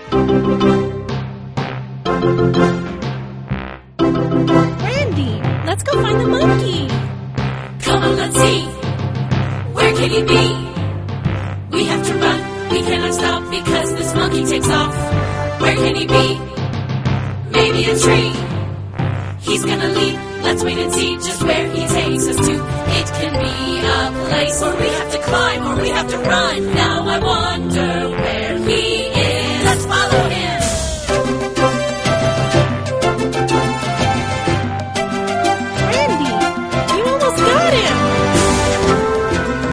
Randy, let's go find the monkey. Come on, let's see. Where can he be? We have to run. We cannot stop because this monkey takes off. Where can he be? Maybe a tree. He's gonna leap. Let's wait and see just where he takes us to. It can be a place where we have to climb or we have to run. Now I wonder where